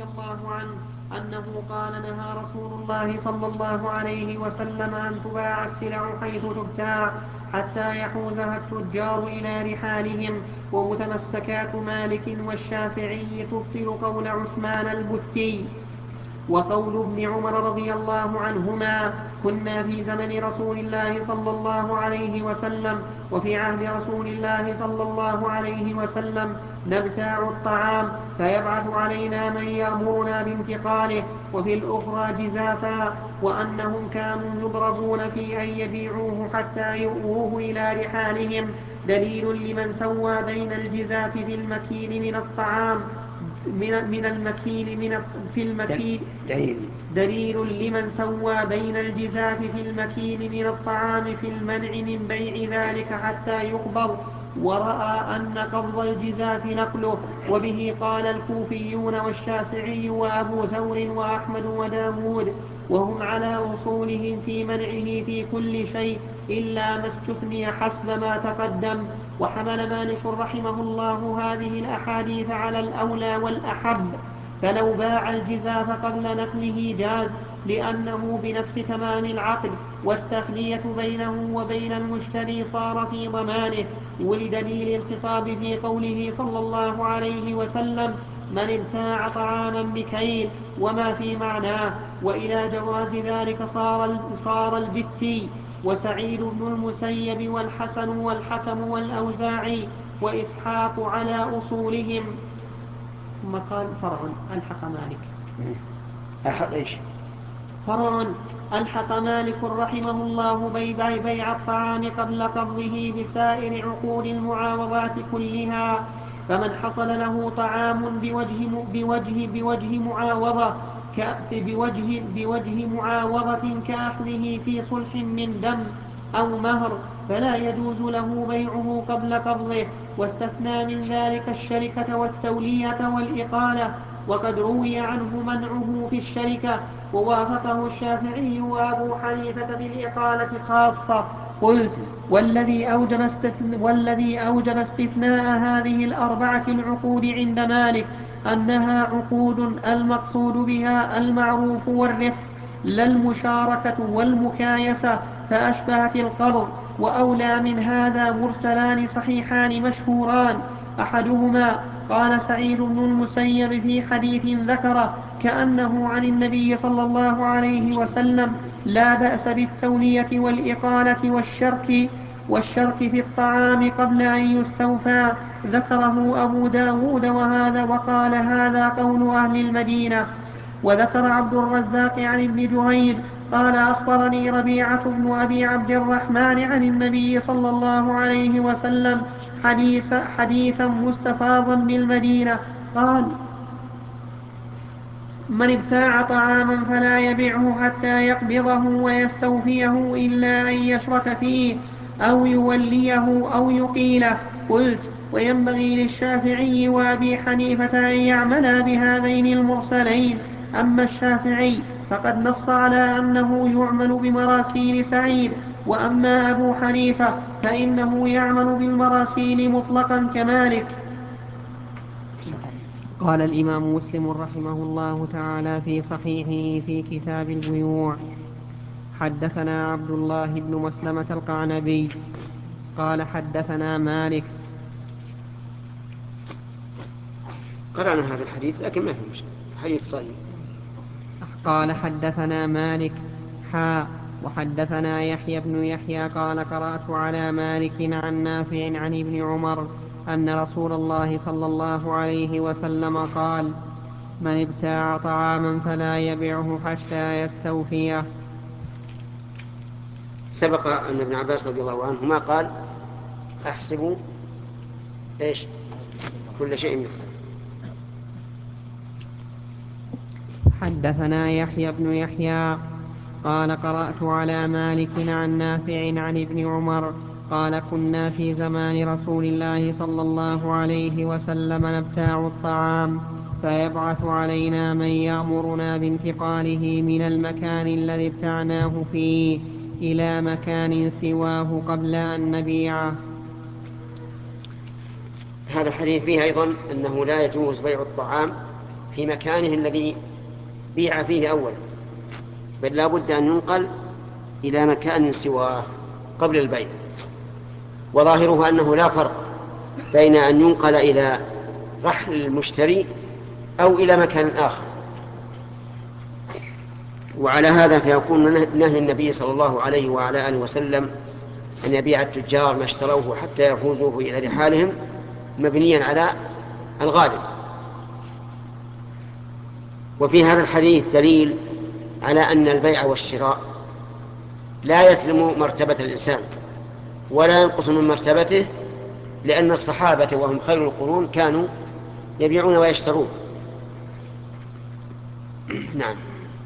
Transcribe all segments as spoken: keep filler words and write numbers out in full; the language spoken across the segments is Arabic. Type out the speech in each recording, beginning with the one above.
رضي الله عنه أنه قال نهى رسول الله صلى الله عليه وسلم أن تباع السلع حيث تبتاع حتى يحوزها التجار إلى رحالهم. ومتمسكات مالك والشافعي تبطل قول عثمان البتي وقول ابن عمر رضي الله عنهما: كنا في زمن رسول الله صلى الله عليه وسلم وفي عهد رسول الله صلى الله عليه وسلم نبتاع الطعام فيبعث علينا من يأمرنا بانتقاله، وفي الأخرى جزافا، وأنهم كانوا يضربون في أن يبيعوه حتى يؤووه إلى رحالهم. دليل لمن سوى بين الجزاف في المكيل من الطعام من, من المكيل من في المكيل دليل دليل لمن سوى بين الجزاف في المكيل من الطعام في المنع من بيع ذلك حتى يقبض، ورأى أن قبض الجزاف نقله. وبه قال الكوفيون والشافعي وأبو ثور وأحمد وداود، وهم على أصولهم في منعه في كل شيء إلا ما استثني حسب ما تقدم. وحمل مالك رحمه الله هذه الأحاديث على الأولى والأحب، فلو باع الجزاف قبل نقله جاز، لأنه بنفس تمام العقد، والتخلية بينه وبين المشتري صار في ضمانه. ولدليل الخطاب في قوله صلى الله عليه وسلم: من ابتاع طعاما بكيل، وما في معناه. وإلى جواز ذلك صار, صار البتي وسعيد بن المسيب والحسن والحكم والأوزاعي وإسحاق على أصولهم. ثم قال: فرع ألحق مالك ألحق إيش؟ فرع ألحق مالك رحمه الله بيع, بيع الطعام قبل قبضه بسائر عقود المعاوضات كلها. فمن حصل له طعام بوجه, بوجه, بوجه معاوضة بوجه, بوجه معاوضة كأخذه في صلح من دم أو مهر، فلا يجوز له بيعه قبل قبضه، واستثنى من ذلك الشركة والتولية والإقالة، وقد روي عنه منعه في الشركة. ووافقه الشافعي وأبو حنيفة بالإقالة خاصة. قلت: والذي أوجب, استثن والذي أوجب استثناء هذه الأربعة العقود عند مالك أنها عقود المقصود بها المعروف والرفق، لا المشاركة والمكايسة، فأشبهت القرض. وأولى من هذا مرسلان صحيحان مشهوران: أحدهما قال سعيد بن المسيب في حديث ذكره كأنه عن النبي صلى الله عليه وسلم: لا بأس بالتولية والإقالة والشرك والشرك في الطعام قبل أن يستوفى. ذكره أبو داود وهذا وقال هذا قول أهل المدينة. وذكر عبد الرزاق عن ابن جريج قال: أخبرني ربيعة بن أبي عبد الرحمن عن النبي صلى الله عليه وسلم حديث حديثا مستفاضا بالمدينة قال: من ابتاع طعاما فلا يبعه حتى يقبضه ويستوفيه إلا أن يشرك فيه أو يوليه أو يقيله. قلت: وينبغي للشافعي وأبي حنيفة أن يعملا بهذين المرسلين. أما الشافعي فقد نص على أنه يعمل بمراسيل سعيد، وأما أبو حنيفة فإنه يعمل بالمراسيل مطلقا كمالك. قال الإمام مسلم رحمه الله تعالى في صحيحه في كتاب البيوع: حدثنا عبد الله بن مسلمة القعنبي قال حدثنا مالك. قرأنا هذا الحديث لكن ما في مشكلة، حديث صحيح. قال حدثنا مالك حا وحدثنا يحيى بن يحيى قال قرأت على مالك عن نافع عن ابن عمر أن رسول الله صلى الله عليه وسلم قال: من ابتاع طعاما فلا يبعه حتى يستوفيه. سبق أن ابن عباس رضي الله عنهما قال: أحسب إيش كل شيء مثله. حدثنا يحيى بن يحيى قال قرأت على مالك عن نافع عن ابن عمر قال: كنا في زمان رسول الله صلى الله عليه وسلم نبتاع الطعام فيبعث علينا من يأمرنا بانتقاله من المكان الذي ابتعناه فيه إلى مكان سواه قبل أن نبيعه. هذا الحديث فيه أيضا أنه لا يجوز بيع الطعام في مكانه الذي بيع فيه أولا، بل لا بد أن ينقل إلى مكان سواه قبل البيع. وظاهره أنه لا فرق بين أن ينقل إلى رحل المشتري أو إلى مكان آخر. وعلى هذا فيكون نهي النبي صلى الله عليه وعلى آله وسلم أن يبيع التجار ما اشتروه حتى يفوزوه إلى رحالهم مبنيا على الغالب. وفي هذا الحديث دليل على أن البيع والشراء لا يثلم مرتبة الإنسان ولا ينقص من مرتبته، لأن الصحابة وهم خير القرون كانوا يبيعون ويشترون. نعم.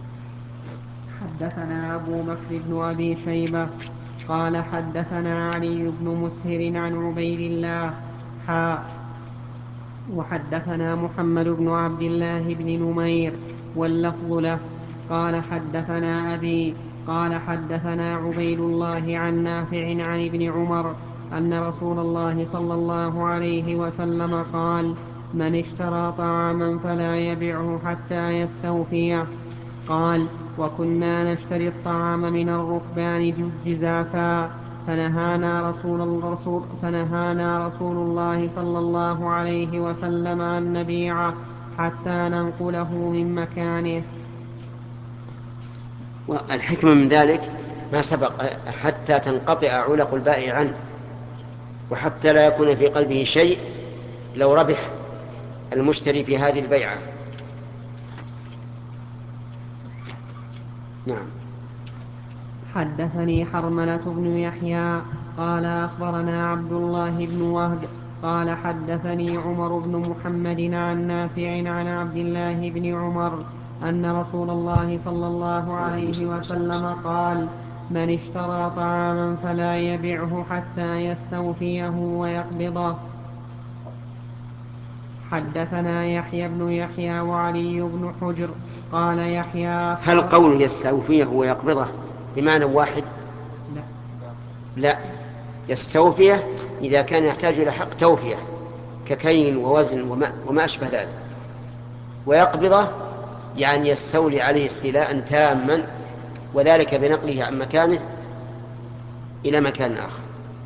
حدثنا أبو بكر بن أبي شيبة قال حدثنا علي بن مسهر عن عبيد الله حاء وحدثنا محمد بن عبد الله بن نمير واللفظ له قال حدثنا أبي قال حدثنا عبيد الله عن نافع عن ابن عمر أن رسول الله صلى الله عليه وسلم قال: من اشترى طعاما فلا يبعه حتى يستوفيه. قال: وكنا نشتري الطعام من الركبان جزافا فنهانا رسول, الرسول فنهانا رسول الله صلى الله عليه وسلم أن نبيعه حتى ننقله من مكانه. والحكمة من ذلك ما سبق، حتى تنقطع علق البائع عنه، وحتى لا يكون في قلبه شيء لو ربح المشتري في هذه البيعة. نعم. حدثني حرملة بن يحيى قال أخبرنا عبد الله بن وهب قال حدثني عمر بن محمد عن نافع عن عبد الله بن عمر أن رسول الله صلى الله عليه وسلم قال: من اشترى طعاما فلا يبعه حتى يستوفيه ويقبضه. حدثنا يحيى بن يحيى وعلي بن حجر قال يحيى: هل قول يستوفيه ويقبضه بمعنى واحد؟ لا, لا. يستوفيه إذا كان يحتاج إلى حق توفية ككيل ووزن وما, وما أشبه ذلك، ويقبضه يعني يستولي عليه استيلاء تاما، وذلك بنقله عن مكانه إلى مكان آخر.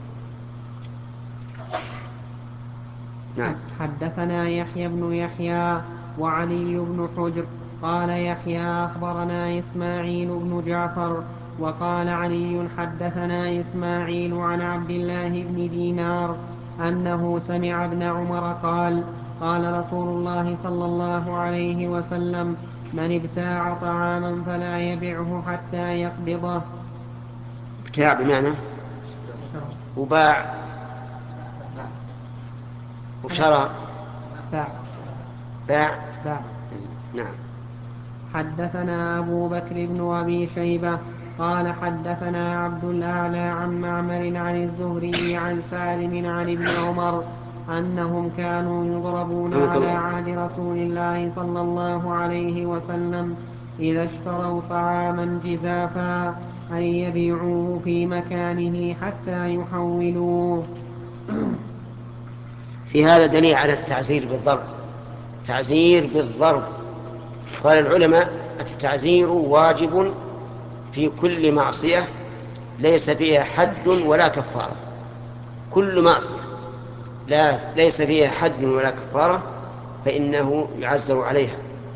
نعم. حدثنا يحيى بن يحيى وعلي بن حجر قال يحيى أخبرنا إسماعيل بن جعفر وقال علي حدثنا إسماعيل عن عبد الله بن دينار أنه سمع ابن عمر قال: قال رسول الله صلى الله عليه وسلم: من ابتاع طعاما فلا يبعه حتى يقبضه. ابتاع بمعنى وباع وشرى. باع. باع. باع. نعم. حدثنا أبو بكر بن أبي شيبة قال حدثنا عبد الأعلى عن معمر عن الزهري عن سالم عن ابن عمر أنهم كانوا يضربون على عهد رسول الله صلى الله عليه وسلم إذا اشتروا طعاما جزافا أن يبيعوه في مكانه حتى يحولوه. في هذا دليل على التعزير بالضرب. تعزير بالضرب. قال العلماء: التعزير واجب في كل معصية ليس فيها حد ولا كفارة. كل معصية لا ليس فيها حد ولا كفارة فإنه يعزر عليها.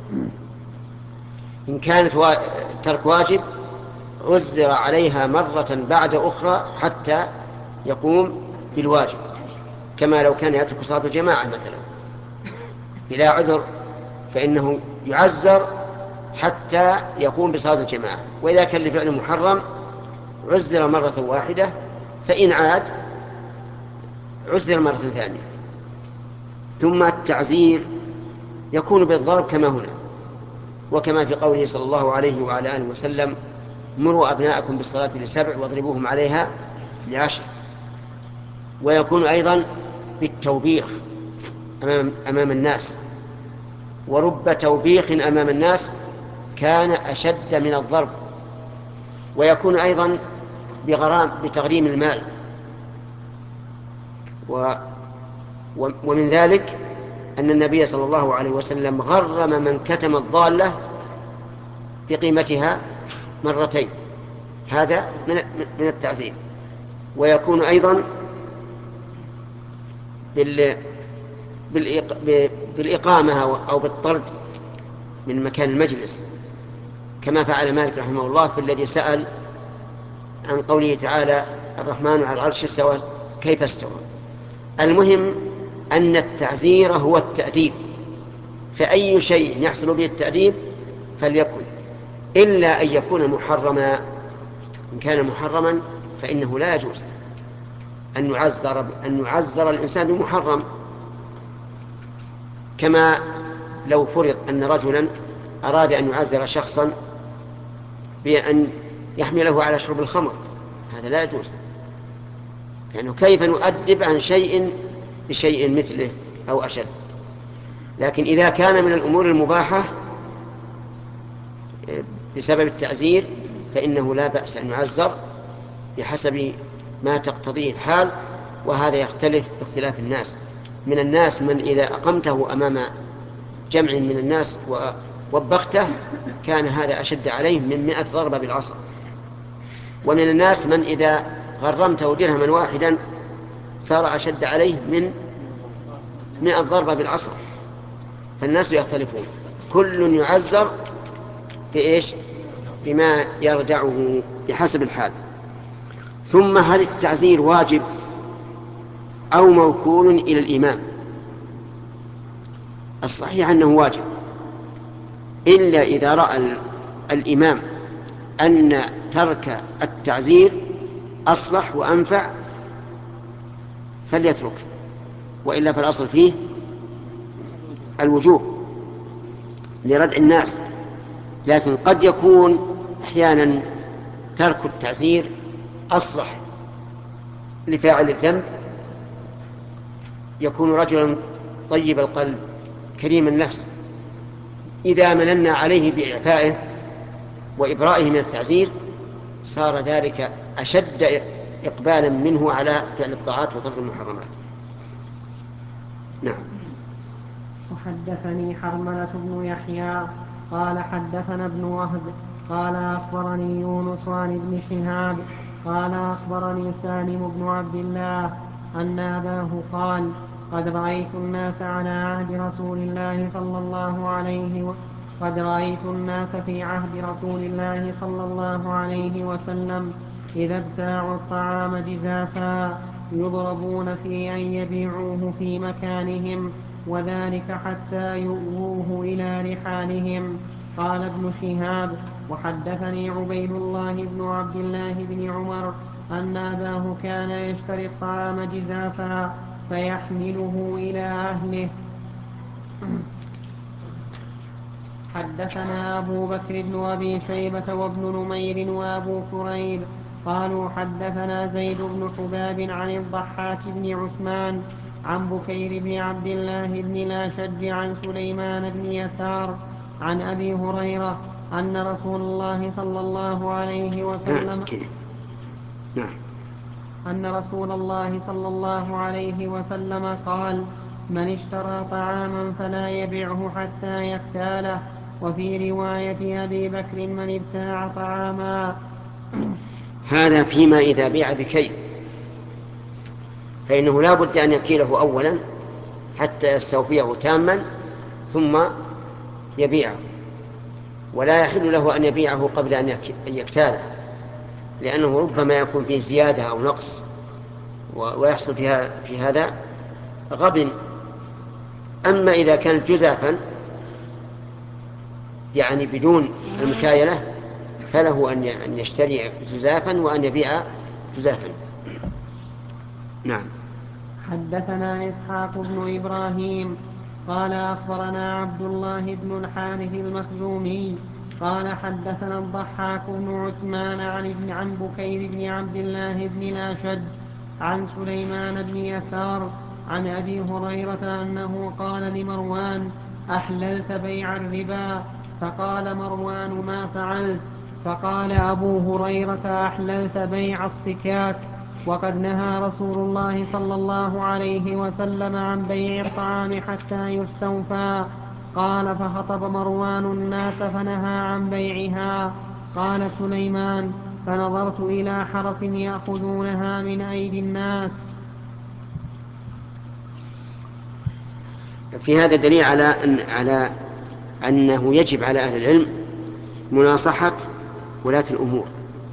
إن كانت وا... ترك واجب عزر عليها مرة بعد أخرى حتى يقوم بالواجب، كما لو كان يترك صلاة الجماعة مثلا بلا عذر فإنه يعزر حتى يقوم بصلاة الجماعة. وإذا كان لفعل محرم عزر مرة واحدة، فإن عاد عزر مرة ثانية. ثم التعزير يكون بالضرب كما هنا، وكما في قوله صلى الله عليه وعلى آله وسلم: مروا أبناءكم بالصلاة لسبع واضربوهم عليها لعشر. ويكون أيضا بالتوبيخ أمام, أمام الناس، ورب توبيخ أمام الناس كان أشد من الضرب. ويكون أيضا بغرام بتغريم المال. و ومن ذلك أن النبي صلى الله عليه وسلم غرم من كتم الضالة بقيمتها مرتين، هذا من التعزير. ويكون أيضا بالإقامة أو بالطرد من مكان المجلس، كما فعل مالك رحمه الله في الذي سأل عن قوله تعالى الرحمن على العرش استوى كيف استوى. المهم أن التعزير هو التأديب، فأي شيء يحصل به التأديب فليكن، إلا أن يكون محرما. إن كان محرما فإنه لا يجوز أن يعزر, أن يعزر الإنسان بمحرم، كما لو فرض أن رجلا أراد أن يعزر شخصا بأن يحمله على شرب الخمر، هذا لا يجوز، لأنه كيف نؤدب عن شيء بشيء مثله أو أشد. لكن إذا كان من الأمور المباحة بسبب التعزير فإنه لا بأس أن يعزر بحسب ما تقتضيه الحال، وهذا يختلف باختلاف الناس. من الناس من إذا أقمته أمام جمع من الناس ووبخته كان هذا أشد عليه من مئة ضربة بالعصا، ومن الناس من إذا غرمته درهما واحدا صار أشد عليه من مئة ضربة بالعصا. فالناس يختلفون، كل يعزر بإيش؟ بما يرجعه بحسب الحال. ثم هل التعزير واجب أو موكول إلى الإمام؟ الصحيح أنه واجب، إلا إذا رأى الإمام أن ترك التعزير أصلح وأنفع فليترك، وإلا فالأصل فيه الوجوب لردع الناس. لكن قد يكون أحيانا ترك التعزير أصلح لفاعل الذنب، يكون رجلا طيب القلب كريم النفس، إذا مننا عليه بإعفائه وإبرائه من التعزير صار ذلك أشد إقبالا منه على فعل الطاعات وترك المحرمات. نعم. وحدثني حرملة بن يحيى قال حدثنا ابن وهب قال أخبرني يونس عن ابن شهاب قال أخبرني سالم بن عبد الله أن أباه قال قد رأيت الناس على عهد رسول الله صلى الله عليه و... قد رأيت الناس في عهد رسول الله صلى الله عليه وسلم إذا ابتاعوا الطعام جزافا يضربون في أن يبيعوه في مكانهم، وذلك حتى يؤووه إلى رحالهم. قال ابن شهاب وحدثني عبيد الله بن عبد الله بن عمر أن أباه كان يشتري الطعام جزافا فيحمله إلى أهله. حدثنا أبو بكر بن أبي شيبة وابن نمير وأبو كريب قالوا حدثنا زيد بن حباب عن الضحاك بن عثمان عن بكير بن عبد الله بن الأشج عن سليمان بن يسار عن أبي هريرة أن رسول الله صلى الله عليه وسلم أن رسول الله صلى الله عليه وسلم قال من اشترى طعاما فلا يبعه حتى يختاله. وفي رواية أبي بكر من ابتاع طعاما. هذا فيما إذا بيع بكيل، فإنه لا بد أن يكيله أولا حتى يستوفيه تاما ثم يبيعه، ولا يحل له أن يبيعه قبل أن يكتاله، لأنه ربما يكون فيه زيادة أو نقص ويحصل فيها في هذا غبن. أما إذا كان جزافا يعني بدون المكايلة فله أن يشتري جزافا وأن يبيع جزافا. نعم. حدثنا إسحاق بن إبراهيم قال أخبرنا عبد الله بن الحارث المخزومي قال حدثنا الضحاك بن عثمان عن ابن عن بكير بن عبد الله بن الأشج عن سليمان بن يسار عن أبي هريرة أنه قال لمروان أحللت بيع الربا؟ فقال مروان ما فعلت؟ فقال أبو هريرة أحللت بيع الصكاك. وقد نهى رسول الله صلى الله عليه وسلم عن بيع الطعام حتى يستوفى. قال فخطب مروان الناس فنهى عن بيعها. قال سليمان فنظرت إلى حرس يأخذونها من أيدي الناس. في هذا دليل على أن على أنه يجب على أهل العلم مناصحة ولاة الأمور،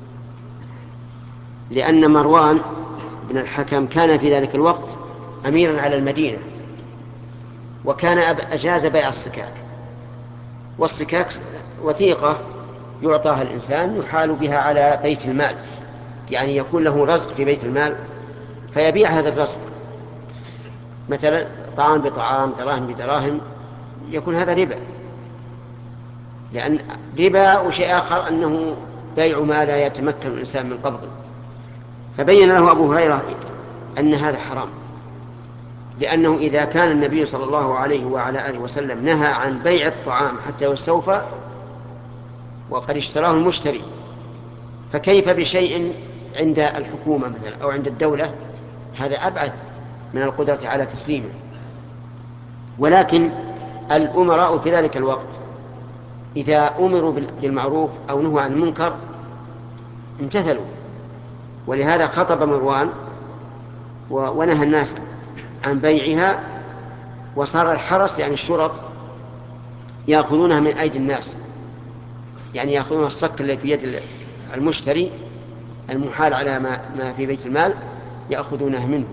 لأن مروان بن الحكم كان في ذلك الوقت أميرا على المدينة، وكان أجاز بيع الصكاك، والصكاك وثيقة يعطاها الإنسان يحال بها على بيت المال، يعني يكون له رزق في بيت المال فيبيع هذا الرزق، مثلا طعام بطعام، دراهم بدراهم، يكون هذا ربا. لأن ربا وشيء آخر أنه بيع ما لا يتمكن الإنسان من قبضه. فبين له أبو هريرة أن هذا حرام، لأنه إذا كان النبي صلى الله عليه وعلى آله وسلم نهى عن بيع الطعام حتى يستوفى وقد اشتراه المشتري، فكيف بشيء عند الحكومة مثلا أو عند الدولة؟ هذا أبعد من القدرة على تسليمه. ولكن الأمراء في ذلك الوقت إذا أمروا بالمعروف أو نهوا عن المنكر امتثلوا، ولهذا خطب مروان ونهى الناس عن بيعها، وصار الحرس يعني الشرط يأخذونها من أيدي الناس، يعني يأخذون الصك الذي في يد المشتري المحال على ما, ما في بيت المال يأخذونه منه.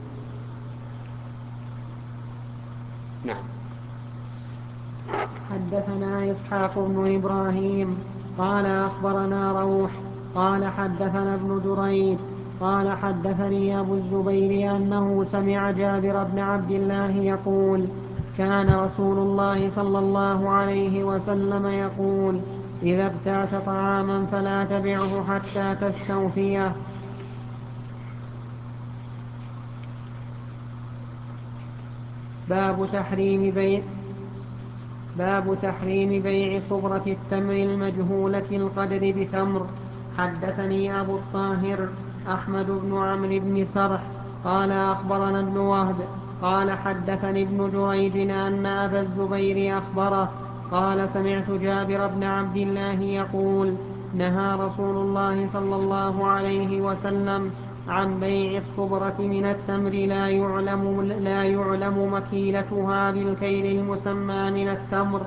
نعم. حدثنا إسحاق بن إبراهيم قال أخبرنا روح قال حدثنا ابن جريج قال حدثني أبو الزبير أنه سمع جابر بن عبد الله يقول كان رسول الله صلى الله عليه وسلم يقول إذا ابتعت طعاما فلا تبعه حتى تستوفيه. باب تحريم بيع باب تحريم بيع صبرة التمر المجهولة القدر بتمر. حدثني أبو الطاهر أحمد بن عمرو بن سرح قال أخبرنا ابن وهب قال حدثني ابن جريج أن أبا الزبير أخبره قال سمعت جابر بن عبد الله يقول نهى رسول الله صلى الله عليه وسلم عن بيع الصبرة من التمر لا يعلم, لا يعلم مكيلتها بالكيل المسمى من التمر.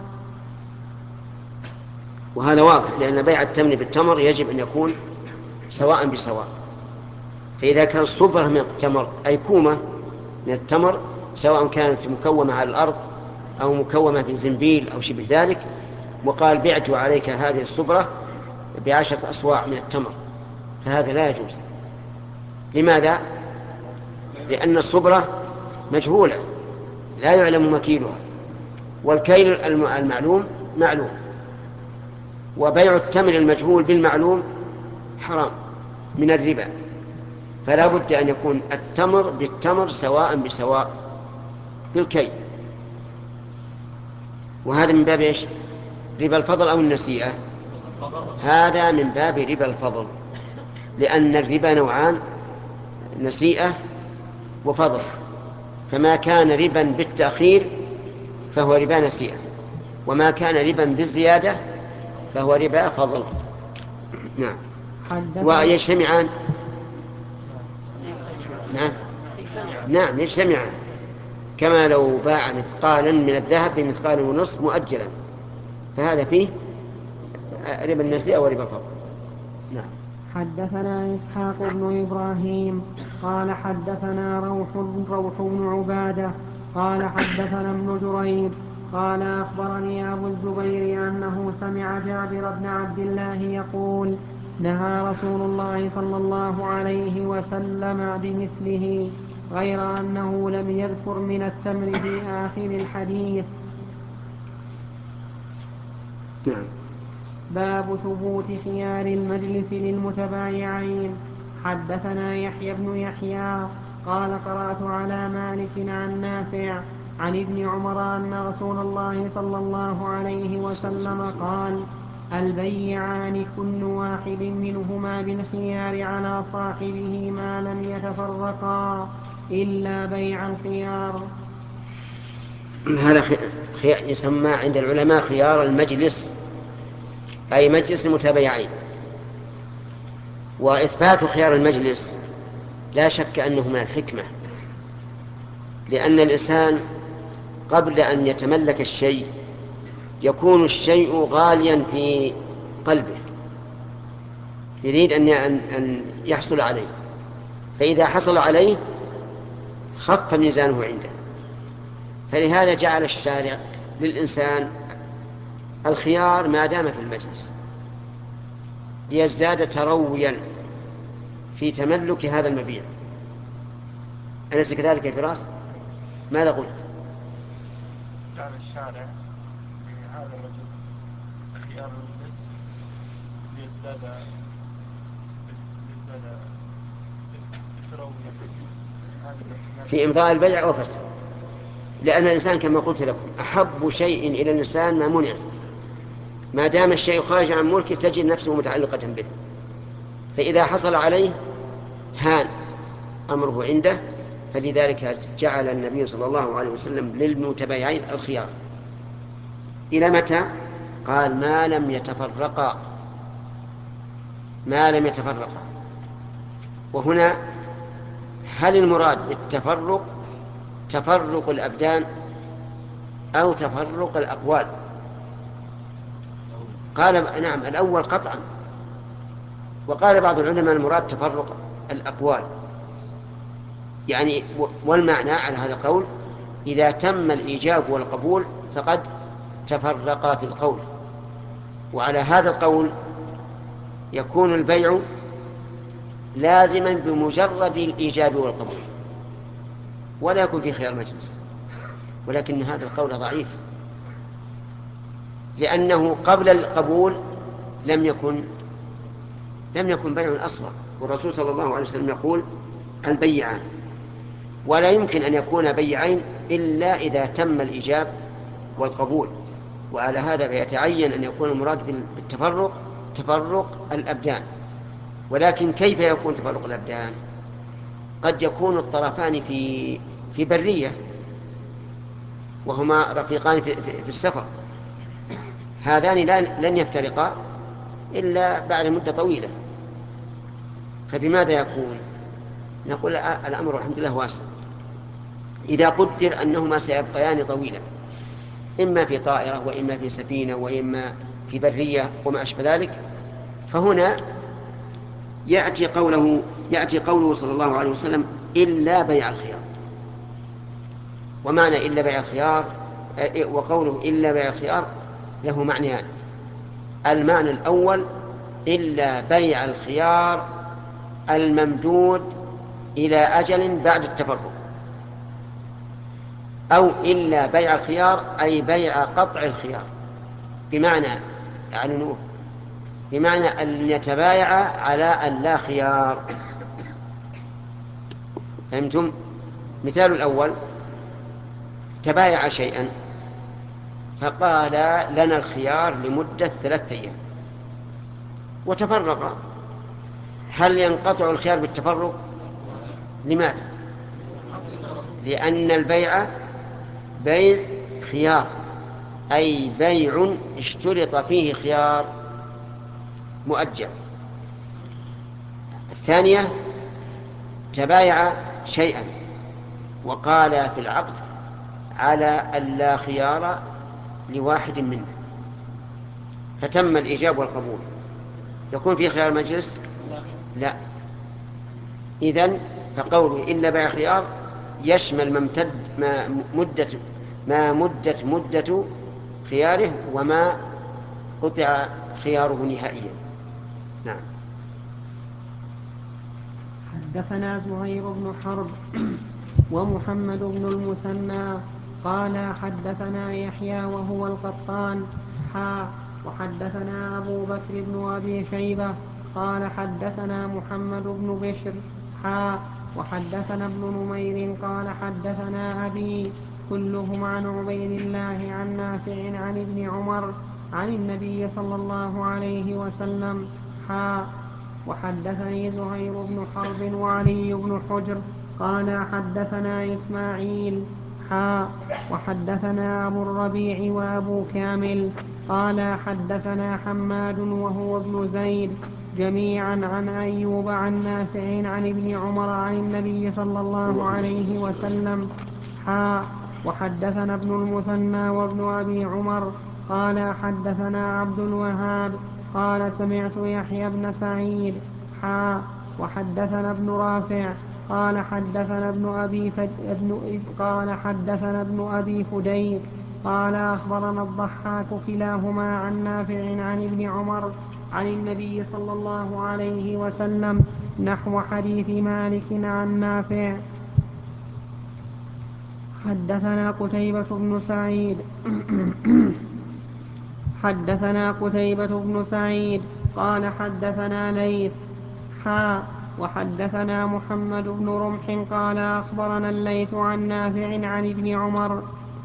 وهذا واضح، لأن بيع التمر بالتمر يجب أن يكون سواء بسواء. فإذا كان الصبرة من التمر أي كومة من التمر سواء كانت مكومة على الأرض أو مكومة بزنبيل أو شبه ذلك، وقال بعت عليك هذه الصبرة بعشرة أصواع من التمر، فهذا لا يجوز. لماذا؟ لأن الصبرة مجهولة لا يعلم مكيلها، والكيل المعلوم معلوم، وبيع التمر المجهول بالمعلوم حرام من الربا. فلا بد أن يكون التمر بالتمر سواء بسواء بالكيل. وهذا من باب إيش؟ ربا الفضل أو النسيئة؟ هذا من باب ربا الفضل، لأن الربا نوعان، نسيئة وفضل، فما كان ربا بالتأخير فهو ربا نسيئة، وما كان ربا بالزيادة فهو ربا فضل. نعم. ويجتمعان. نعم نعم يجتمعان، كما لو باع مثقالا من الذهب بمثقال ونصف مؤجلا، فهذا فيه ربا النسيئة وربا الفضل. نعم. حدثنا إسحاق بن إبراهيم قال حدثنا روح روح بن عبادة قال حدثنا ابن جريج قال أخبرني أبو الزبير أنه سمع جابر بن عبد الله يقول نهى رسول الله صلى الله عليه وسلم بمثله غير أنه لم يذكر من التمر في آخر الحديث. نعم. باب ثبوت خيار المجلس للمتبايعين. حدثنا يحيى بن يحيى قال قرأت على مالك عن نافع عن ابن عمر أن رسول الله صلى الله عليه وسلم قال البيعان كل واحد منهما بالخيار على صاحبه ما لم يتفرقا إلا بيع الخيار. هذا خي... يسمى عند العلماء خيار المجلس، أي مجلس المتبايعين. وإثبات خيار المجلس لا شك أنه من الحكمة، لأن الإنسان قبل أن يتملك الشيء يكون الشيء غاليا في قلبه، يريد أن أن يحصل عليه، فإذا حصل عليه خف ميزانه عنده. فلهذا جعل الشارع للإنسان الخيار ما دام في المجلس، ليزداد ترويا في تملك هذا المبيع. أليس كذلك يا فراس؟ ماذا قلت؟ جعل الشارع لهذا الرجل خيار المجلس ليزداد ليزداد التروي في إمضاء البيع أو فسخ، لأن الإنسان كما قلت لكم أحب شيء إلى الإنسان ما منع، ما دام الشيء خارج عن ملكه تجد نفسه متعلقة به، فإذا حصل عليه هان أمره عنده. فلذلك جعل النبي صلى الله عليه وسلم للمتبايعين الخيار. إلى متى؟ قال ما لم يتفرقا، ما لم يتفرقا. وهنا هل المراد بالتفرق تفرق الأبدان أو تفرق الأقوال؟ قال نعم الأول قطعا، وقال بعض العلماء المراد تفرق الأقوال، يعني والمعنى على هذا القول إذا تم الإيجاب والقبول فقد تفرقا في القول. وعلى هذا القول يكون البيع لازما بمجرد الإيجاب والقبول ولا يكون في خيار مجلس، ولكن هذا القول ضعيف، لأنه قبل القبول لم يكن لم يكن بيع أصلا، والرسول صلى الله عليه وسلم يقول البيعان، ولا يمكن أن يكون بيعين إلا إذا تم الإيجاب والقبول. وعلى هذا فيتعين أن يكون المراد بالتفرق تفرق الأبدان. ولكن كيف يكون تفرق الأبدان؟ قد يكون الطرفان في في برية وهما رفيقان في, في, في السفر، هذان لن يفترقا إلا بعد مدة طويلة، فبماذا يكون؟ نقول الأمر الحمد لله واسع. إذا قدر أنهما سيبقيان طويلا، إما في طائرة وإما في سفينة وإما في برية وما أشبه ذلك، فهنا يأتي قوله يأتي قوله صلى الله عليه وسلم إلا بيع الخيار. ومعنى إلا بيع الخيار وقوله إلا بيع الخيار له معنيان. المعنى الأول إلا بيع الخيار الممدود إلى أجل بعد التفرق، أو إلا بيع الخيار أي بيع قطع الخيار، بمعنى أعلنوه بمعنى أن يتبايع على أن لا خيار. فهمتم؟ مثال الأول تبايع شيئا فقال لنا الخيار لمدة ثلاثة أيام وتفرق، هل ينقطع الخيار بالتفرق؟ لماذا؟ لأن البيع بيع خيار، أي بيع اشترط فيه خيار مؤجل. الثانية تبايع شيئا وقال في العقد على أن لا خيار لواحد منه فتم الإيجاب والقبول، يكون في خيار مجلس؟ لا. إذن فقوله إلا بيع خيار يشمل ما امتد ما مدة ما مدت مدة خياره وما قطع خياره نهائيا. نعم. حدثنا زهير بن حرب ومحمد بن المثنى قال حدثنا يحيى وهو القطان حا وحدثنا أبو بكر بن أبي شيبة قال حدثنا محمد بن بشر حا وحدثنا ابن نمير قال حدثنا أبي كلهم عن عبيد الله عن نافع عن ابن عمر عن النبي صلى الله عليه وسلم. حا وحدثني زهير بن حرب وعلي بن حجر قال حدثنا إسماعيل. حا وحدثنا أبو الربيع وأبو كامل قال حدثنا حماد وهو ابن زيد جميعا عن أيوب عن نافع عن ابن عمر عن النبي صلى الله عليه وسلم. حا وحدثنا ابن المثنى وابن أبي عمر قال حدثنا عبد الوهاب قال سمعت يحيى بن سعيد. حا وحدثنا ابن رافع قال حدثنا ابن أبي فد... ابن... قال حدثنا ابن أبي فديك قال أخبرنا الضحاك كلاهما عن نافع عن ابن عمر عن النبي صلى الله عليه وسلم نحو حديث مالك عن نافع. حدثنا قتيبة بن سعيد حدثنا قتيبة بن سعيد قال حدثنا ليث. حا وحدثنا محمد بن رمح قال أخبرنا الليث عن نافع عن ابن عمر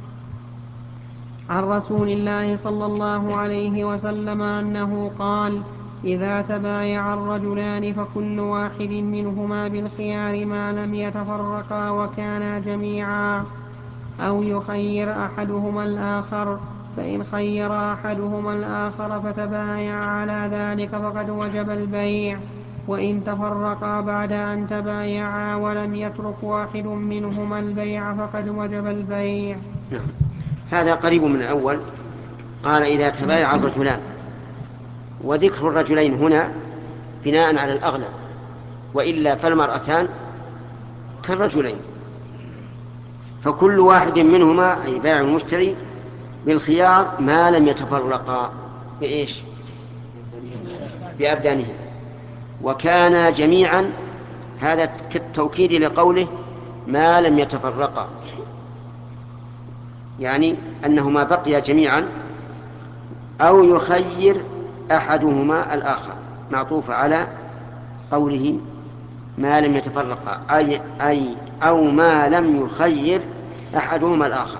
عن رسول الله صلى الله عليه وسلم أنه قال إذا تبايع الرجلان فكل واحد منهما بالخيار ما لم يتفرقا وكانا جميعا أو يخير أحدهما الآخر فإن خير أحدهما الآخر فتبايع على ذلك فقد وجب البيع وإن تفرقا بعد أن تبايعا ولم يترك واحد منهما البيع فقد وجب البيع. نعم. هذا قريب من الأول. قال إذا تبايع الرجلان، وذكر الرجلين هنا بناء على الأغلب، وإلا فالمرأتان كالرجلين، فكل واحد منهما أي بائع المشتري بالخيار ما لم يتفرقا بإيش؟ بأبدانهم وكانا جميعا، هذا كالتوكيد لقوله ما لم يتفرقا، يعني أنهما بقيا جميعا أو يخير أحدهما الآخر، معطوف على قوله ما لم يتفرقا، أي, أي أو ما لم يخير أحدهما الآخر.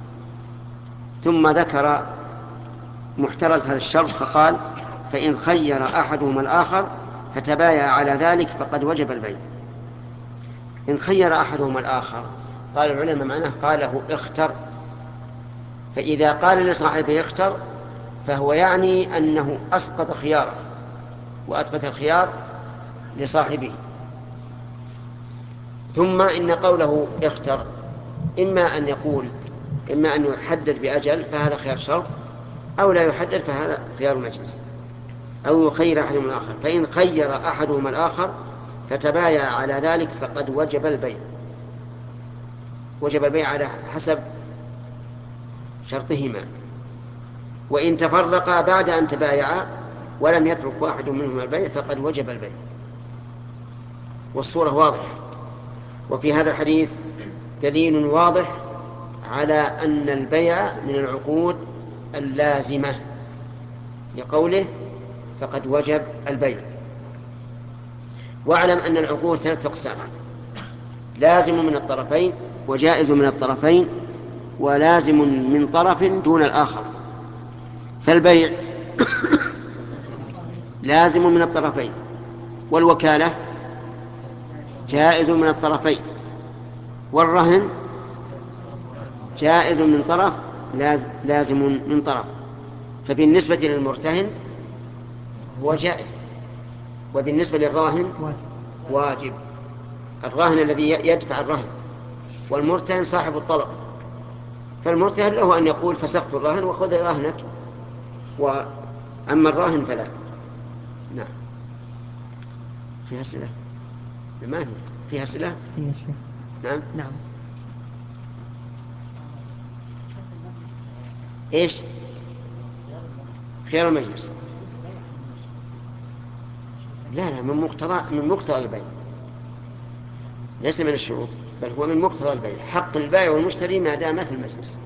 ثم ذكر محترز هذا الشرط فقال فإن خير أحدهما الآخر فتبايع على ذلك فقد وجب البيع. إن خير أحدهما الآخر قال العلماء معناه قاله اختر، فإذا قال لصاحبه اختر فهو يعني أنه أسقط خياره وأثبت الخيار لصاحبه. ثم إن قوله اختر إما أن يقول إما أن يحدد بأجل فهذا خيار شرط، أو لا يحدد فهذا خيار مجلس، أو يخير أحدهما الآخر. فإن خير أحدهما الآخر فتبايع على ذلك فقد وجب البيع، وجب البيع على حسب شرطهما. وإن تفرقا بعد أن تبايعا ولم يترك واحد منهما البيع فقد وجب البيع. والصورة واضحة. وفي هذا الحديث دليل واضح على أن البيع من العقود اللازمة لقوله فقد وجب البيع. واعلم أن العقود ثلاثة أقسام: لازم من الطرفين، وجائز من الطرفين، ولازم من طرف دون الآخر. فالبيع لازم من الطرفين، والوكالة جائز من الطرفين، والرهن جائز من طرف لازم من طرف. فبالنسبة للمرتهن هو جائز، وبالنسبة للراهن واجب. الراهن الذي يدفع الرهن، والمرتهن صاحب الطلب. فالمرتهن له أن يقول فسخت الرهن وخذ رهنك، وأما الراهن فلا. نعم. فيها أسئلة؟ ما هي فيها أسئلة؟ فيها شيء. نعم. نعم. إيش؟ خيار المجلس. لا لا، من مقتضى من مقتضى البيع، ليس من الشروط، بل هو من مقتضى البيع. حق البائع والمشتري ما دام في المجلس.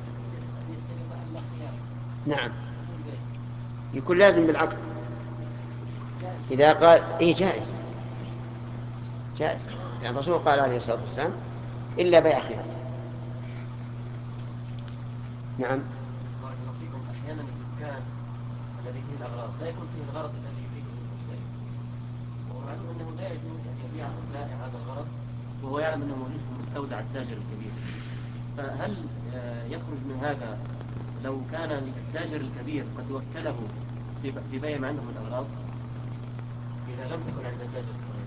نعم، يكون لازم بالعقد. إذا قال إيه جائز جائز، يعني الرسول قال عليه الصلاة والسلام إلا بيع خيار. نعم. أحيانا الدكان فيه الغرض الذي يريده المشتري، ومعلوم أنه لا يجوز أن يبيع البائع هذا الغرض وهو يعلم أنه موجود في مستودع التاجر الكبير. فهل يخرج من هذا لو كان التاجر الكبير قد وكله في بيع ما عنده من الأغراض إذا لم تكن عند التاجر الصغير؟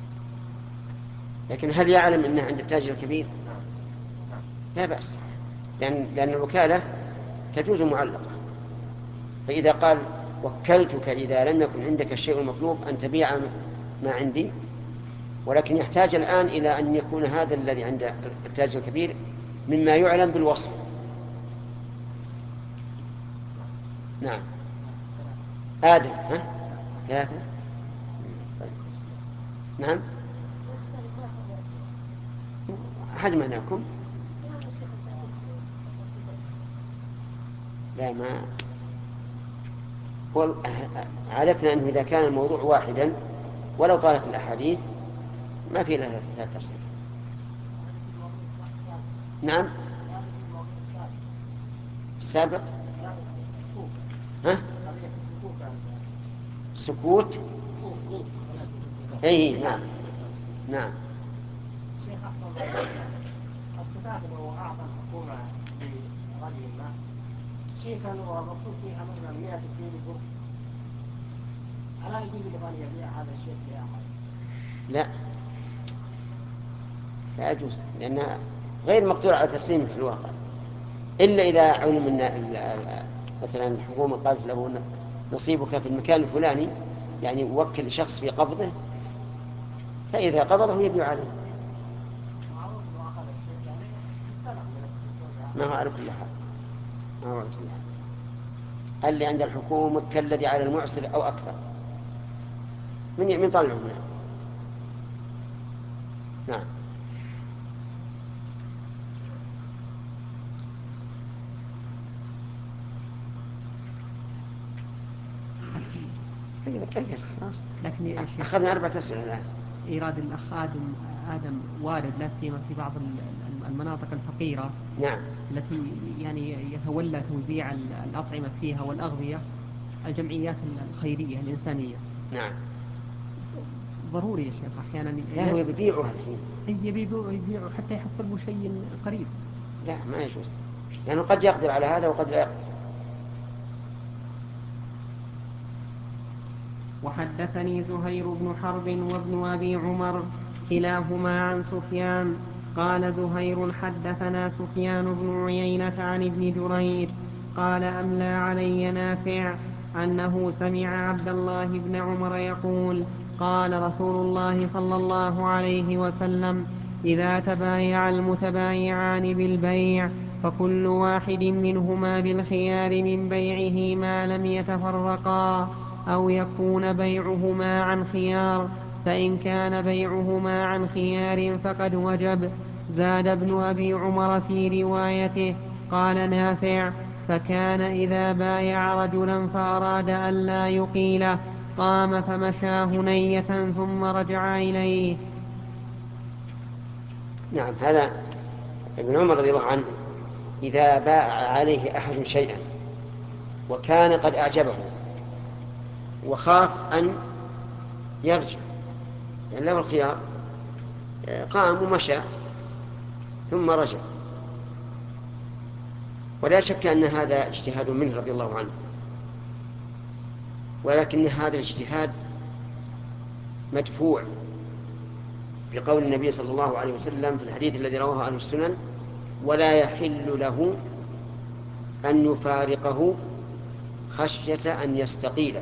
لكن هل يعلم أنه عند التاجر الكبير؟ لا بأس، لأن, لأن الوكالة تجوز معلقة. فإذا قال وكلتك إذا لم يكن عندك الشيء المطلوب أن تبيع ما عندي، ولكن يحتاج الآن إلى أن يكون هذا الذي عند التاجر الكبير مما يعلم بالوصف. نعم. آدم. ها؟ ثلاثة. طيب. نعم. أحد منعكم؟ لا، ما عادتنا أنه إذا كان الموضوع واحدا ولو طالت الأحاديث ما في لها ثلاث أصل. نعم. السابق. ها؟ سكوت. اي نعم. نعم. شيخ أحسن الله، الصفات لو أعطى الحكومة لرجل ما شيكا ومكتوب فيها مثلا مئة كيلو، ألا يجوز لمن يبيع هذا الشيك لأحد؟ لا، لا يجوز، لأنها غير مقدور على تسليمه في الواقع، إلا إذا علم أن مثلا الحكومة قالت له نصيبك في المكان الفلاني، يعني وكل شخص في قبضه، فإذا قبضه يبيع عليه. ما هو على كل حال، ما هو على كل حال. اللي عند الحكومة كالذي على المعسر أو أكثر. من من طالعهم هنا. نعم. لكن أخذنا أربعة أسئلة الآن. إيراد الأخ آدم آدم وارد لا سيما في بعض المناطق الفقيرة. نعم. التي يعني يتولى توزيع الأطعمة فيها والأغذية الجمعيات الخيرية الإنسانية. نعم. ضروري يا شيخ أحيانا. لا، هو يبيعها الحين. يبيعوا يبيعوا حتى يحصلوا شيء قريب. لا، ما يجوز، لأنه يعني قد يقدر على هذا وقد لا يقدر. وحدثني زهير بن حرب وابن أبي عمر كلاهما عن سفيان قال زهير حدثنا سفيان بن عيينة عن ابن جريج قال أملى علي نافع أنه سمع عبد الله بن عمر يقول قال رسول الله صلى الله عليه وسلم إذا تبايع المتبايعان بالبيع فكل واحد منهما بالخيار من بيعه ما لم يتفرقا أو يكون بيعهما عن خيار، فإن كان بيعهما عن خيار فقد وجب. زاد ابن أبي عمر في روايته قال نافع فكان إذا بايع رجلا فأراد أن لا يقيله قام فمشى هنية ثم رجع إليه. نعم. هذا ابن عمر رضي الله عنه إذا باع عليه أحد شيئا وكان قد أعجبه وخاف أن يرجع، يعني له الخيار، قام ومشى ثم رجع، ولا شك أن هذا اجتهاد منه رضي الله عنه، ولكن هذا الاجتهاد مدفوع بقول النبي صلى الله عليه وسلم في الحديث الذي رواه أهل السنن ولا يحل له أن يفارقه خشية أن يستقيله.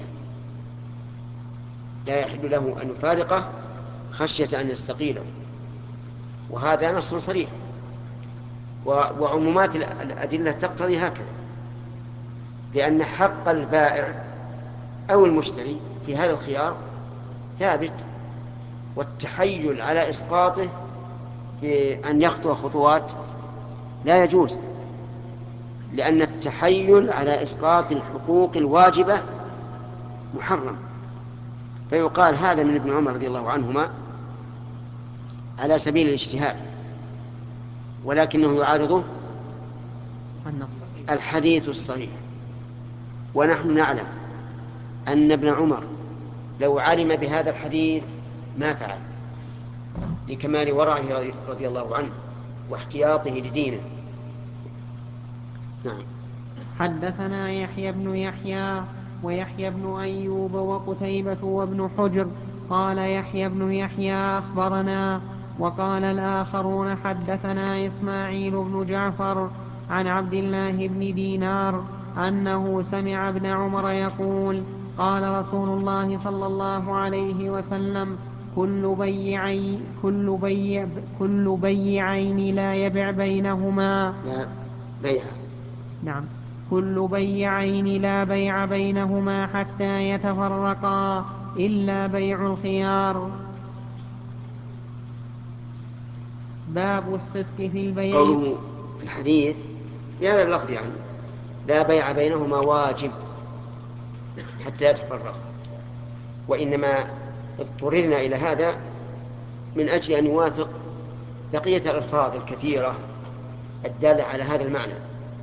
لا يحل له أن يفارقه خشية أن يستقيله، وهذا نص صريح، وعمومات الأدلة تقتضي هكذا، لأن حق البائع أو المشتري في هذا الخيار ثابت، والتحيل على إسقاطه بأن يخطو خطوات لا يجوز، لأن التحيل على إسقاط الحقوق الواجبة محرم. فيقال هذا من ابن عمر رضي الله عنهما على سبيل الاجتهاد، ولكنه يعارضه النص الحديث الصحيح. ونحن نعلم أن ابن عمر لو علم بهذا الحديث ما فعل، لكمال ورعه رضي الله عنه واحتياطه لدينه. نعم. حدثنا يحيى بن يحيى ويحيى بن أيوب وقتيبة وابن حجر. قال يحيى بن يحيى أخبرنا، وقال الآخرون حدثنا إسماعيل بن جعفر عن عبد الله بن دينار أنه سمع ابن عمر يقول: قال رسول الله صلى الله عليه وسلم: كل بيعي كل بيع كل بيعين لا يبع بينهما لا بيع نعم كل بيعين لا بيع بينهما حتى يتفرقا إلا بيع الخيار. باب الصدق في البيع. قوله في الحديث بهذا اللفظ يعني لا بيع بينهما واجب حتى يتفرق، وإنما اضطررنا إلى هذا من أجل أن يوافق بقية الألفاظ الكثيرة الدالة على هذا المعنى.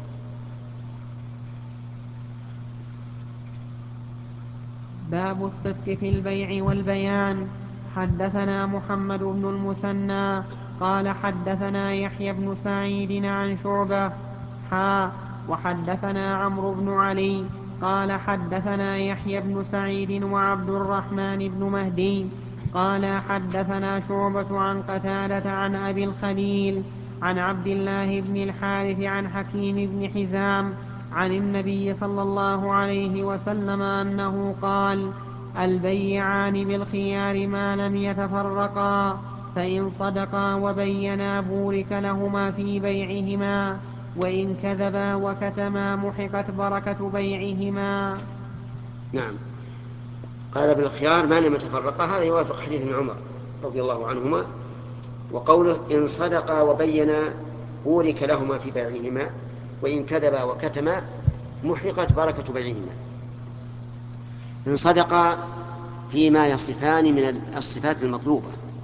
باب الصدق في البيع والبيان. حدثنا محمد بن المثنى قال حدثنا يحيى بن سعيد عن شعبة حا وحدثنا عمرو بن علي قال حدثنا يحيى بن سعيد وعبد الرحمن بن مهدي قال حدثنا شعبة عن قتادة عن أبي الخليل عن عبد الله بن الحارث عن حكيم بن حزام عن النبي صلى الله عليه وسلم أنه قال: البيعان بالخيار ما لم يتفرقا، فإن صدقا وبينا بورك لهما في بيعهما، وإن كذبا وكتما محقت بركة بيعهما. نعم. قال بالخيار ما لم يتفرقا، هذا يوافق حديث ابن عمر رضي الله عنهما، وقوله إن صدقا وبينا بورك لهما في بيعهما، وإن كذبا وكتما محقت بركة بيعهما. إن صدقا فيما يصفان من الصفات المطلوبة،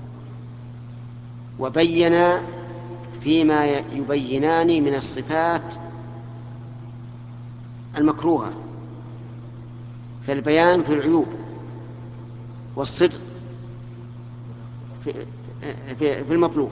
وبينا فيما يبينان من الصفات المكروهة، فالبيان في العيوب والصدق في, في, في المطلوب.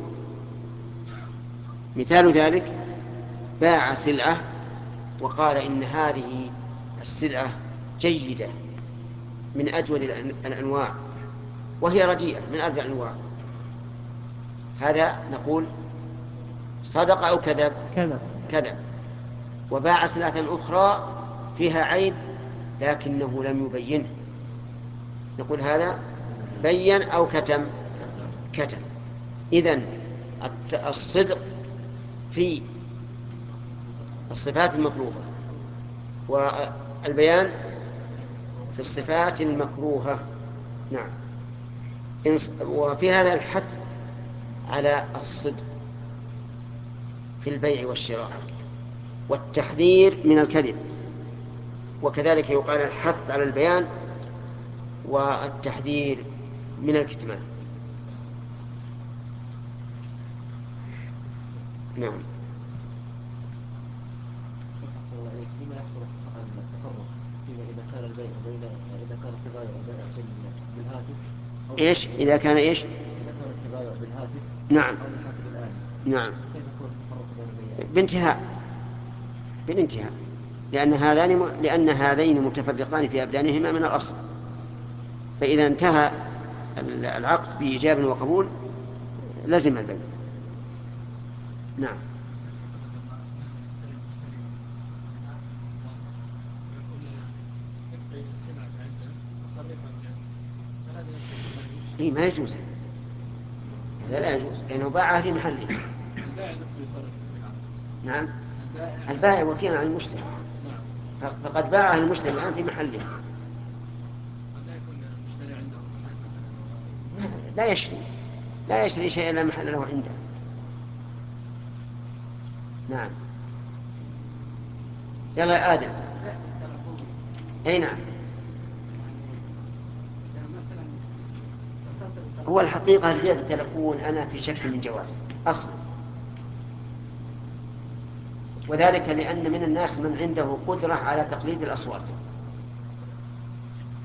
مثال ذلك باع سلعة وقال إن هذه السلعة جيدة من أجود الأنواع وهي رديئة من أردى الأنواع، هذا نقول صدق أو كذب؟ كذب. كذب. وباع سلعة أخرى فيها عيب لكنه لم يبينه، نقول هذا بين أو كتم؟ كتم. إذن الصدق في الصفات المطلوبة، والبيان في الصفات المكروهة. نعم. وفي هذا الحث على الصدق في البيع والشراء والتحذير من الكذب، وكذلك يقال الحث على البيان والتحذير من الكتمان. نعم. فيما يحصل التفرق إذا كان البيع بين إذا كان التبايع بالهاتف إيش إذا كان إيش إذا كان التبايع بالهاتف نعم أو بالحاسب الآلي، نعم كيف يكون التفرق بين البيعين؟ بانتهاء بالانتهاء لأن هذان لأن هذين متفرقان في أبدانهما من الأصل، فإذا انتهى العقد بإيجاب وقبول لزم البيع. نعم. إيه ما يجوز، هذا لا يجوز لأنه باعها في محله. نعم. البائع وكيل عن المشتري، فقد باعها المشتري الآن في محله. لا يشتري لا يشتري شيئا لا محل له عنده. نعم. يلا يا آدم. أي نعم. هو الحقيقة البيع بالتلفون أنا في شك من جوازه أصلا، وذلك لأن من الناس من عنده قدرة على تقليد الأصوات،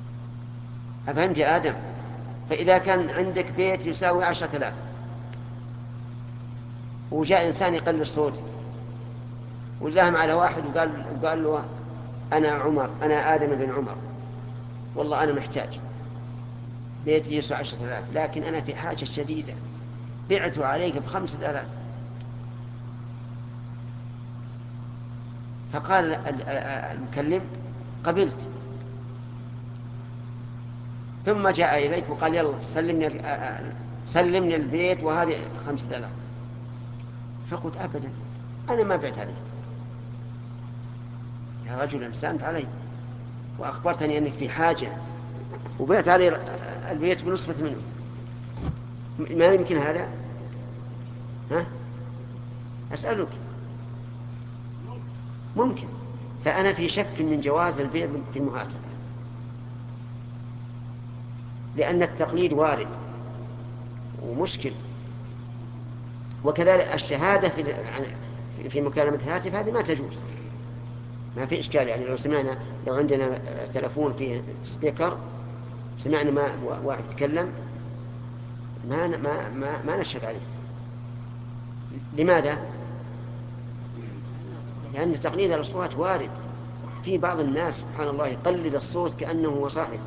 أفهمت يا آدم؟ فإذا كان عندك بيت يساوي عشرة آلاف وجاء إنسان يقلل صوته وزاهم على واحد وقال, وقال له أنا عمر أنا آدم بن عمر والله أنا محتاج بيتي يسوى عشرة آلاف لكن أنا في حاجة شديدة بعته عليك بخمسة آلاف. فقال المكلم قبلت. ثم جاء إليك وقال يلا سلمني, سلمني البيت وهذه خمسة آلاف. فقلت أبدا أنا ما بعت عليك يا رجل أمسانت علي وأخبرتني أنك في حاجة وبعت علي البيت بنصف منه. ما يمكن هذا؟ ها؟ أسألك ممكن. فأنا في شك من جواز البيع في المهاتفة لأن التقليد وارد ومشكل. وكذلك الشهادة في في مكالمة الهاتف هذه ما تجوز ما في إشكال. يعني لو سمعنا لو عندنا تلفون فيه سبيكر سمعنا ما واحد يتكلم ما ما ما, ما نشهد عليه. لماذا؟ لأن تقليد الأصوات وارد. في بعض الناس سبحان الله يقلد الصوت كأنه هو صاحب.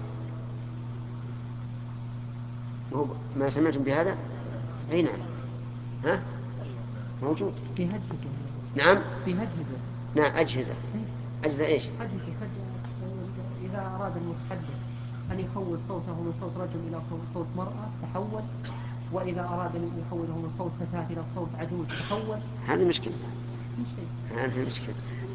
ما سمعتم بهذا؟ أي نعم. ها؟ موجود في هجهزة. نعم في هجهزة. نعم أجهزة. أجهزة إيش؟ هجهزة. إذا أراد المتحدث أن يحول صوته من صوت رجل إلى صوت مرأة تحول، وإذا أراد أن يحوله من صوت فتاة إلى صوت عجوز تحول. هذه مشكلة. هذه مشكلة.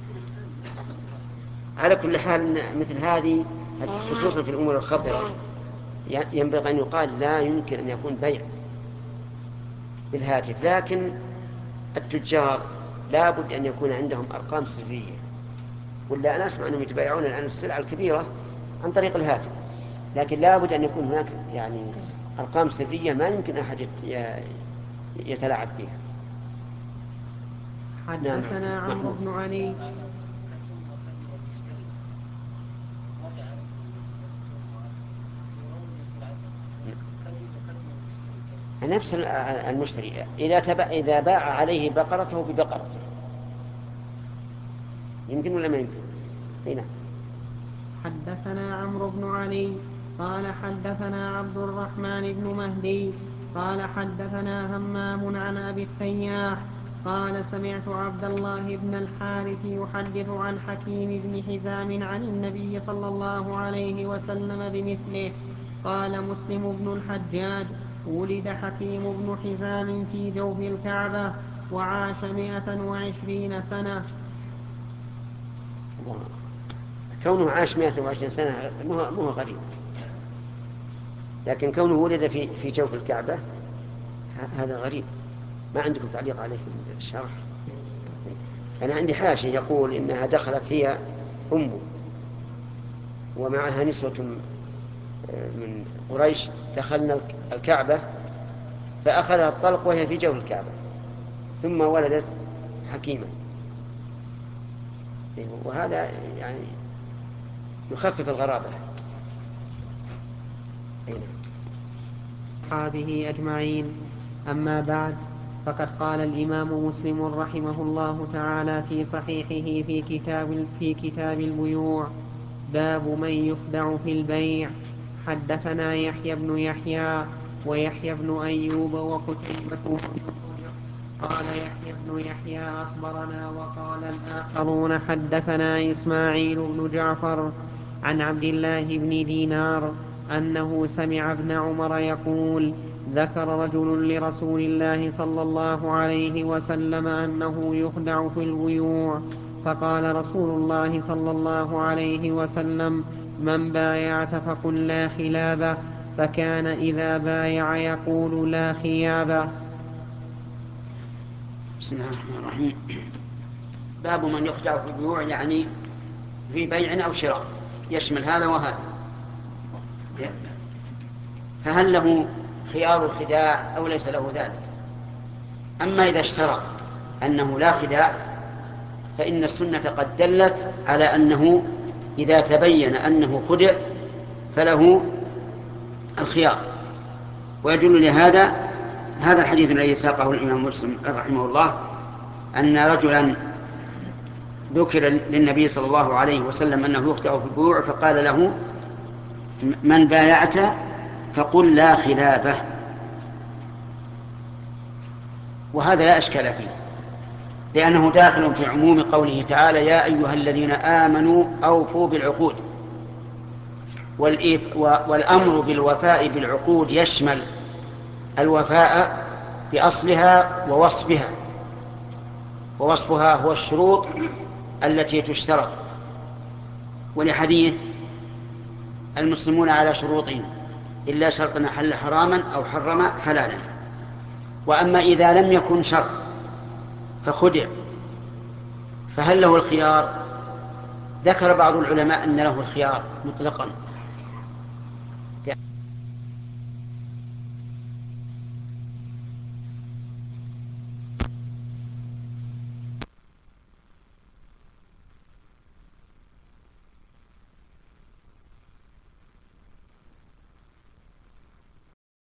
على كل حال مثل هذه خصوصا في الأمور الخطرة ينبغي أن يقال لا يمكن أن يكون بيع بالهاتف. لكن التجار لا بد أن يكون عندهم أرقام سرية. ولا أنا أسمع أنهم يتبايعون الآن السلعة الكبيرة عن طريق الهاتف، لكن لا بد أن يكون هناك يعني أرقام سرية ما يمكن أحد يتلاعب بها. حدثنا عمرو بن علي. نفس المشتري إذا, تبع إذا باع عليه بقرته ببقرته يمكن ولا ما يمكن؟ هنا. حدثنا عمرو بن علي قال حدثنا عبد الرحمن بن مهدي قال حدثنا همام عن أبي التياح قال سمعت عبد الله بن الحارث يحدث عن حكيم بن حزام عن النبي صلى الله عليه وسلم بمثله. قال مسلم بن الحجاج ولد حكيم بن حزام في جوف الكعبة وعاش مائة وعشرين سنة. كونه عاش مائة وعشرين سنة مو غريب، لكن كونه ولد في في جوف الكعبة هذا غريب. ما عندكم تعليق عليه في الشرح؟ أنا عندي حاشي يقول إنها دخلت هي أمه ومعها نسوة من قريش دخلنا الكعبة فأخذها الطلق وهي في جوف الكعبة ثم ولدت حكيما. وهذا يعني يخفف الغرابة. أصحابه أجمعين. أما بعد فقد قال الإمام مسلم رحمه الله تعالى في صحيحه في كتاب, في كتاب البيوع باب من يخدع في البيع. حدثنا يحيى بن يحيى ويحيى بن أيوب وقتيبة. قال يحيى بن يحيى أخبرنا وقال الآخرون حدثنا إسماعيل بن جعفر عن عبد الله بن دينار أنه سمع ابن عمر يقول ذكر رجل لرسول الله صلى الله عليه وسلم أنه يخدع في البيوع فقال رسول الله صلى الله عليه وسلم من بايعت فقل لا خلابه فكان إذا بايع يقول لا خيابه. بسم الله الرحمن الرحيم. باب من يخدع في البيوع يعني في بيع أو شراء يشمل هذا وهذا. فهل له خيار الخداع أو ليس له ذلك؟ أما إذا اشترط أنه لا خداع فإن السنة قد دلت على أنه إذا تبين أنه خدع فله الخيار. ويدل لهذا هذا الحديث الذي ساقه الإمام مسلم رحمه الله، أن رجلا ذكر للنبي صلى الله عليه وسلم أنه يخطئ في البيوع، فقال له: من بايعت فقل لا خلابه. وهذا لا إشكال فيه، لأنه داخل في عموم قوله تعالى: يا أيها الذين آمنوا أوفوا بالعقود. والأمر بالوفاء بالعقود يشمل الوفاء بأصلها ووصفها، ووصفها هو الشروط التي تشترط، ولحديث: المسلمون على شروطهم إلا شرطا حل حراما أو حرم حلالا. وأما إذا لم يكن شرط فخدع، فهل له الخيار؟ ذكر بعض العلماء أن له الخيار مطلقا،